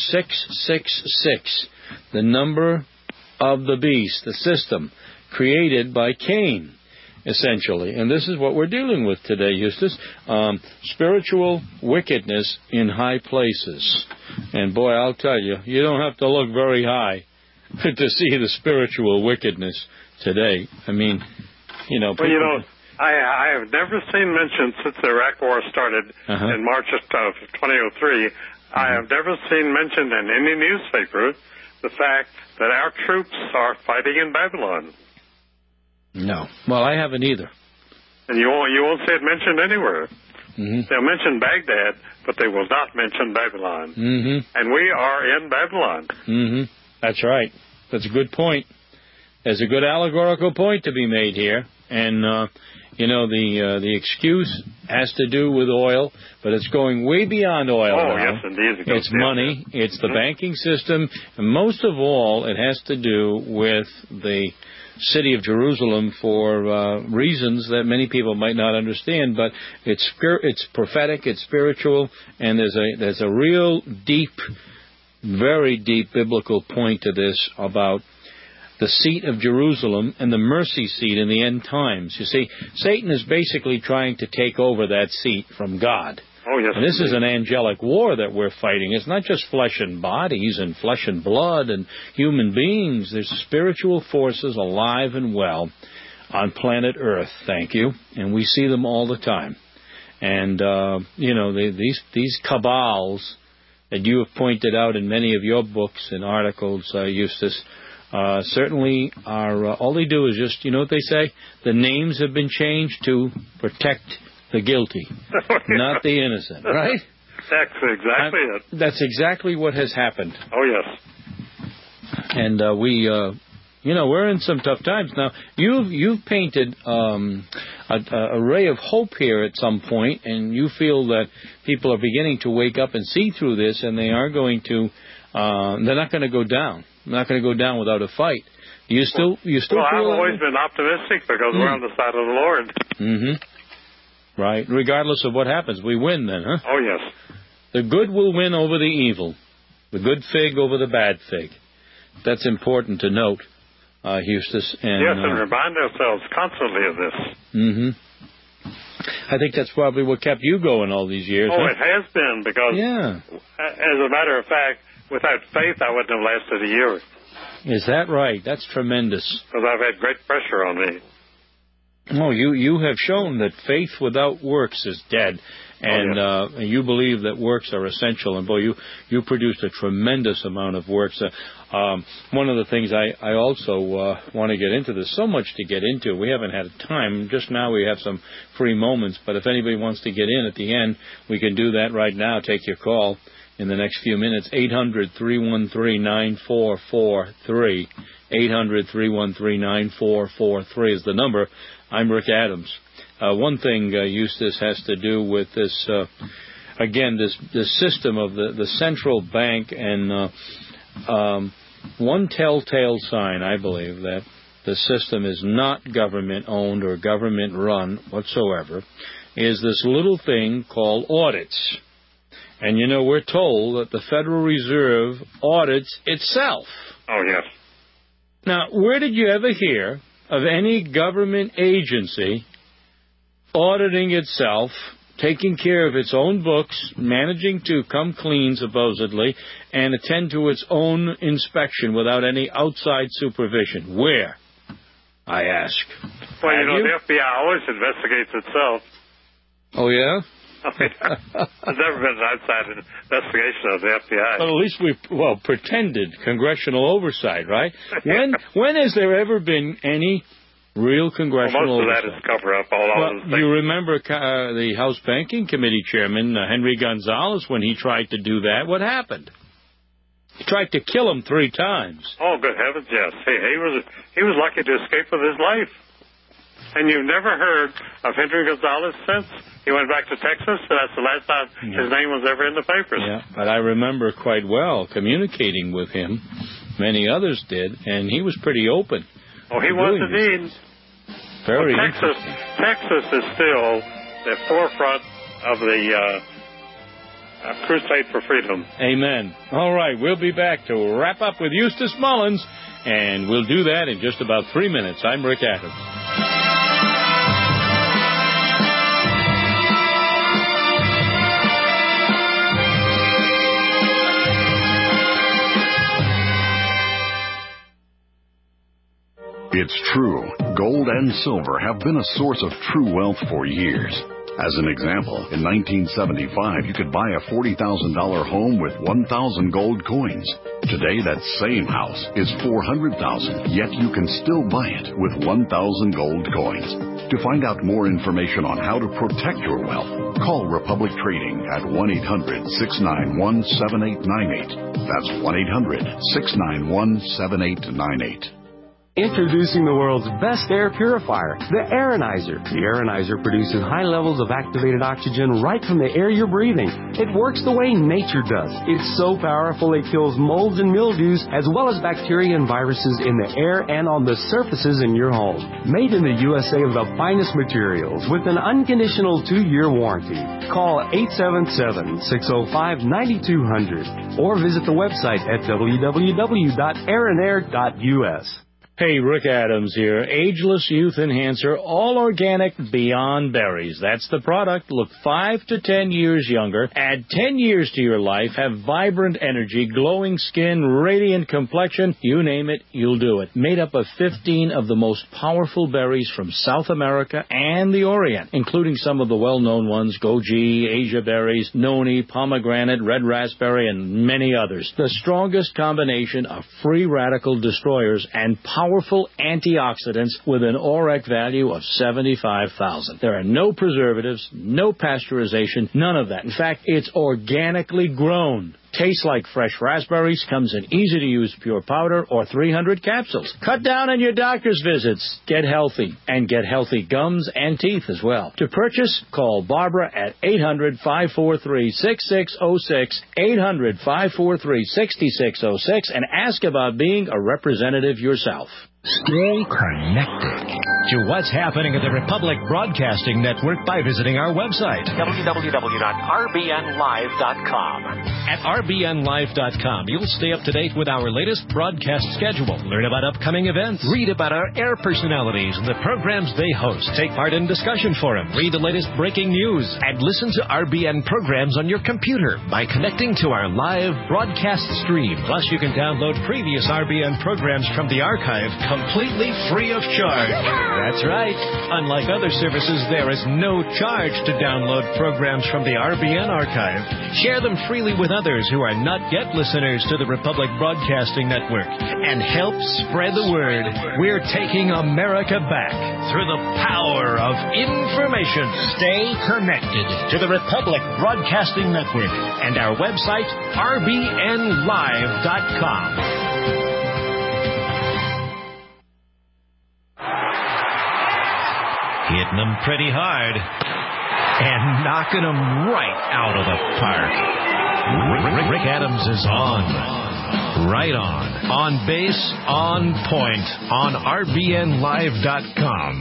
666, the number of the beast, the system created by Cain, essentially. And this is what we're dealing with today, Eustace. Spiritual wickedness in high places. And boy, I'll tell you, you don't have to look very high to see the spiritual wickedness today. I mean, you know... Well, you know, I have never seen mentioned since the Iraq War started in March of 2003, I have never seen mentioned in any newspaper the fact that our troops are fighting in Babylon. No. Well, I haven't either. And you won't see it mentioned anywhere. They'll mention Baghdad, but they will not mention Babylon. And we are in Babylon. That's right. That's a good point. There's a good allegorical point to be made here. And, you know, the excuse has to do with oil, but it's going way beyond oil now. Yes, indeed. It's money. It's the banking system. And most of all, it has to do with the city of Jerusalem for reasons that many people might not understand, but it's prophetic, it's spiritual, and there's a real deep, very deep biblical point to this about the seat of Jerusalem and the mercy seat in the end times. You see, Satan is basically trying to take over that seat from God. Oh, yes. And this is an angelic war that we're fighting. It's not just flesh and bodies and flesh and blood and human beings. There's spiritual forces alive and well on planet Earth, thank you. And we see them all the time. And, you know, these cabals that you have pointed out in many of your books and articles, Eustace, certainly are, all they do is just, you know what they say? The names have been changed to protect the guilty, not the innocent, right? That's exactly it. That's exactly what has happened. Oh, yes. And you know, we're in some tough times. Now, you've painted a ray of hope here at some point, and you feel that people are beginning to wake up and see through this, and they are going to, they're not going to go down. They're not going to go down without a fight. You still feel I've always been optimistic because we're on the side of the Lord. Right. Regardless of what happens, we win then, huh? Oh, yes. The good will win over the evil. The good fig over the bad fig. That's important to note, Eustace. And, yes, and remind ourselves constantly of this. I think that's probably what kept you going all these years. Oh, it has been, because, as a matter of fact, without faith, I wouldn't have lasted a year. Is that right? That's tremendous. Because I've had great pressure on me. Oh, you have shown that faith without works is dead, and you believe that works are essential. And boy, you produced a tremendous amount of works. One of the things I also want to get into, there's so much to get into. We haven't had time. Just now we have some free moments, but if anybody wants to get in at the end, we can do that right now. Take your call in the next few minutes. 800-313-9443. 800-313-9443 is the number. I'm Rick Adams. One thing, Eustace, has to do with this, again, this system of the central bank, and one telltale sign, I believe, that the system is not government-owned or government-run whatsoever, is this little thing called audits. And, you know, we're told that the Federal Reserve audits itself. Oh, yes. Now, where did you ever hear of any government agency auditing itself, taking care of its own books, managing to come clean, supposedly, and attend to its own inspection without any outside supervision? Where? I ask. Well, Have you? the FBI always investigates itself. Oh, yeah? There's never been an outside investigation of the FBI. Well, at least we pretended congressional oversight, right? When has there ever been any real congressional oversight? Most of that is cover-up. You remember the House Banking Committee Chairman, Henry Gonzalez, when he tried to do that, what happened? He tried to kill him 3 times. Oh, good heavens, yes. He was lucky to escape with his life. And you've never heard of Henry Gonzalez since? He went back to Texas, and that's the last time his name was ever in the papers. Yeah, but I remember quite well communicating with him. Many others did, and he was pretty open. Oh, he was indeed. Very interesting. Texas is still the forefront of the crusade for freedom. Amen. All right, we'll be back to wrap up with Eustace Mullins, and we'll do that in just about 3 minutes. I'm Rick Adams. It's true, gold and silver have been a source of true wealth for years. As an example, in 1975, you could buy a $40,000 home with 1,000 gold coins. Today, that same house is $400,000, yet you can still buy it with 1,000 gold coins. To find out more information on how to protect your wealth, call Republic Trading at 1-800-691-7898. That's 1-800-691-7898. Introducing the world's best air purifier, the Aironizer. The Aironizer produces high levels of activated oxygen right from the air you're breathing. It works the way nature does. It's so powerful it kills molds and mildews as well as bacteria and viruses in the air and on the surfaces in your home. Made in the USA with the finest materials with an unconditional 2-year warranty. Call 877-605-9200 or visit the website at www.aeronair.us. Hey, Rick Adams here. Ageless Youth Enhancer, all organic, beyond berries. That's the product. Look 5 to 10 years younger. Add 10 years to your life. Have vibrant energy, glowing skin, radiant complexion. You name it, you'll do it. Made up of 15 of the most powerful berries from South America and the Orient, including some of the well-known ones, goji, Asia berries, noni, pomegranate, red raspberry, and many others. The strongest combination of free radical destroyers and powerful antioxidants with an ORAC value of 75,000. There are no preservatives, no pasteurization, none of that. In fact, it's organically grown. Tastes like fresh raspberries, comes in easy-to-use pure powder or 300 capsules. Cut down on your doctor's visits. Get healthy, and get healthy gums and teeth as well. To purchase, call Barbara at 800-543-6606, 800-543-6606, and ask about being a representative yourself. Stay connected to what's happening at the Republic Broadcasting Network by visiting our website, www.rbnlive.com. At rbnlive.com, you'll stay up to date with our latest broadcast schedule, learn about upcoming events, read about our air personalities and the programs they host, take part in discussion forums, read the latest breaking news, and listen to RBN programs on your computer by connecting to our live broadcast stream. Plus, you can download previous RBN programs from the archive completely free of charge. That's right. Unlike other services, there is no charge to download programs from the RBN archive. Share them freely with others who are not yet listeners to the Republic Broadcasting Network and help spread the word. We're taking America back through the power of information. Stay connected to the Republic Broadcasting Network and our website, rbnlive.com. Hitting them pretty hard and knocking them right out of the park. Rick Adams is on. Right on base, on point, on rbnlive.com.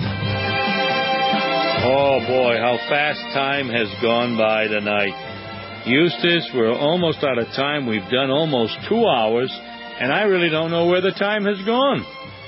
Oh, boy, how fast time has gone by tonight. Eustace, we're almost out of time. We've done almost 2 hours, and I really don't know where the time has gone.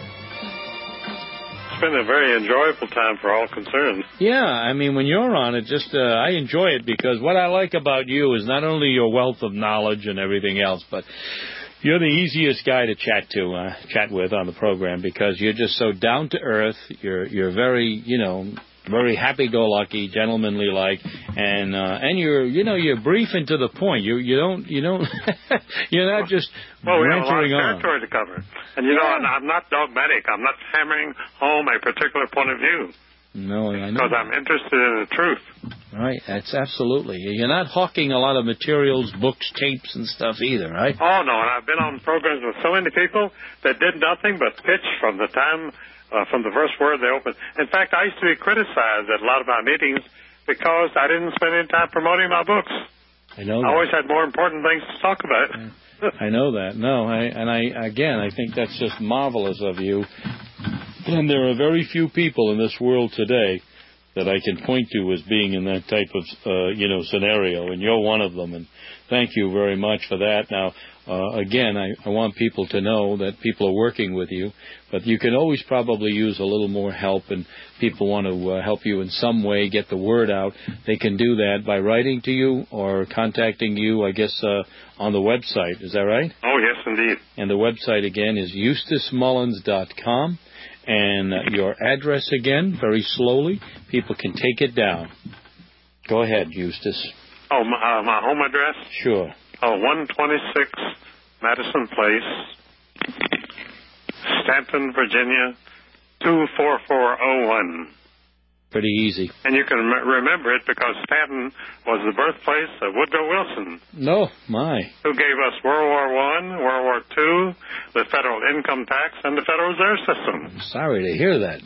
It's been a very enjoyable time for all concerned. Yeah, I mean, when you're on it, I enjoy it because what I like about you is not only your wealth of knowledge and everything else, but You're the easiest guy to chat with on the program because you're just so down to earth. You're very, very happy-go-lucky, gentlemanly like, and you're brief and to the point. You don't you're not just well, we have a lot of rantering on. territory to cover, and I'm not dogmatic. I'm not hammering home a particular point of view. No, I know. Because I'm interested in the truth. Right, that's absolutely. You're not hawking a lot of materials, books, tapes, and stuff either, right? Oh, no, and I've been on programs with so many people that did nothing but pitch from the time, from the first word they opened. In fact, I used to be criticized at a lot of my meetings because I didn't spend any time promoting my books. I know that. I always had more important things to talk about. I know that. No, I think that's just marvelous of you. And there are very few people in this world today that I can point to as being in that type of, scenario, and you're one of them. And thank you very much for that. Now, again, I want people to know that people are working with you, but you can always probably use a little more help, and people want to help you in some way, get the word out. They can do that by writing to you or contacting you, I guess, on the website. Is that right? Oh, yes, indeed. And the website, again, is EustaceMullins.com. And your address again, very slowly. People can take it down. Go ahead, Eustace. Oh, my home address? Sure. 126 Madison Place, Stanton, Virginia, 24401. Pretty easy. And you can remember it because Stanton was the birthplace of Woodrow Wilson. No, my. Who gave us World War I, World War II, the federal income tax, and the Federal Reserve System. I'm sorry to hear that.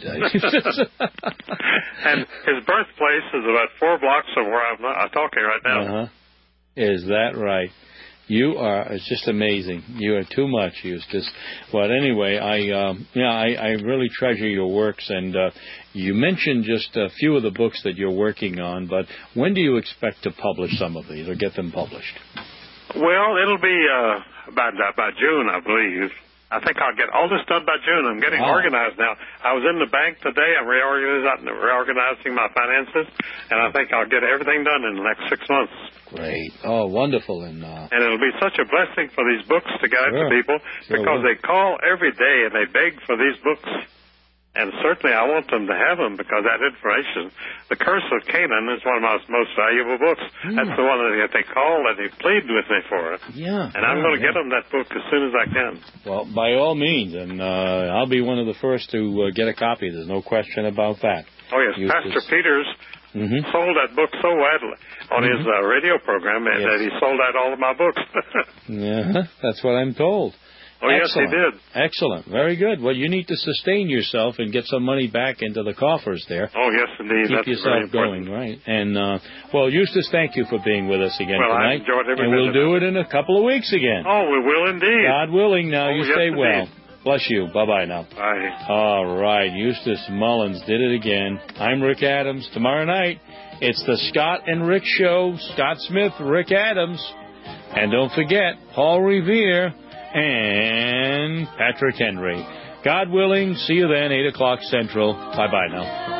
And his birthplace is about 4 blocks from where I'm talking right now. Uh-huh. Is that right? You are, it's just amazing. You are too much, Eustace. But anyway, I really treasure your works, and you mentioned just a few of the books that you're working on, but when do you expect to publish some of these or get them published? Well, it'll be by June, I believe. I think I'll get all this done by June. I'm getting organized now. I was in the bank today. I'm reorganizing my finances, and I think I'll get everything done in the next 6 months. Great. Oh, wonderful. And it'll be such a blessing for these books to get out to people because they call every day and they beg for these books. And certainly I want them to have them because that information, The Curse of Canaan, is one of my most valuable books. That's the one that they called and they pleaded with me for it. Yeah. And I'm going to get them that book as soon as I can. Well, by all means. And I'll be one of the first to get a copy. There's no question about that. Oh, yes. Pastor Peters sold that book so widely on his radio program that he sold out all of my books. Yeah, that's what I'm told. Oh, excellent. Yes, he did. Excellent. Very good. Well, you need to sustain yourself and get some money back into the coffers there. Oh, yes, indeed. Keep yourself going, right. And, well, Eustace, thank you for being with us again tonight. I enjoyed every minute. And we'll do it in a couple of weeks again. Oh, we will indeed. God willing. Now, you stay well. Indeed. Bless you. Bye-bye now. Bye. All right. Eustace Mullins did it again. I'm Rick Adams. Tomorrow night, it's the Scott and Rick Show. Scott Smith, Rick Adams. And don't forget, Paul Revere and Patrick Henry. God willing, see you then, 8 o'clock Central. Bye-bye now.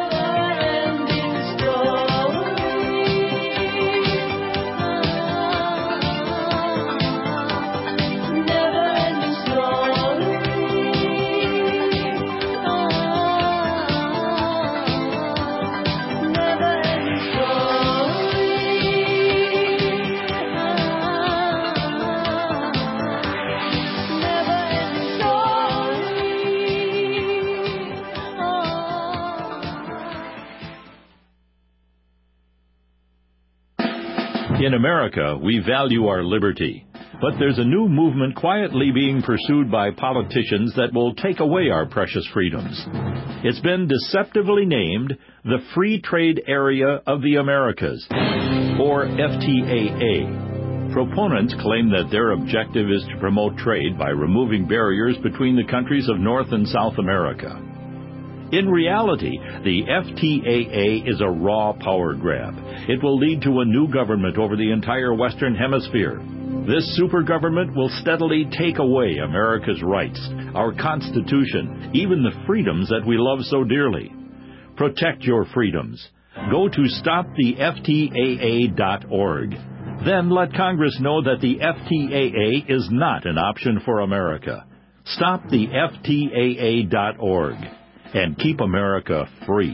In America, we value our liberty. But there's a new movement quietly being pursued by politicians that will take away our precious freedoms. It's been deceptively named the Free Trade Area of the Americas, or FTAA. Proponents claim that their objective is to promote trade by removing barriers between the countries of North and South America. In reality, the FTAA is a raw power grab. It will lead to a new government over the entire Western Hemisphere. This super government will steadily take away America's rights, our Constitution, even the freedoms that we love so dearly. Protect your freedoms. Go to stoptheftaa.org. Then let Congress know that the FTAA is not an option for America. Stop the FTAA.org and keep America free.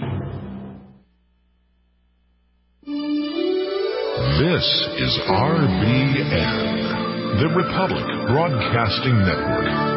This is RBN, the Republic Broadcasting Network.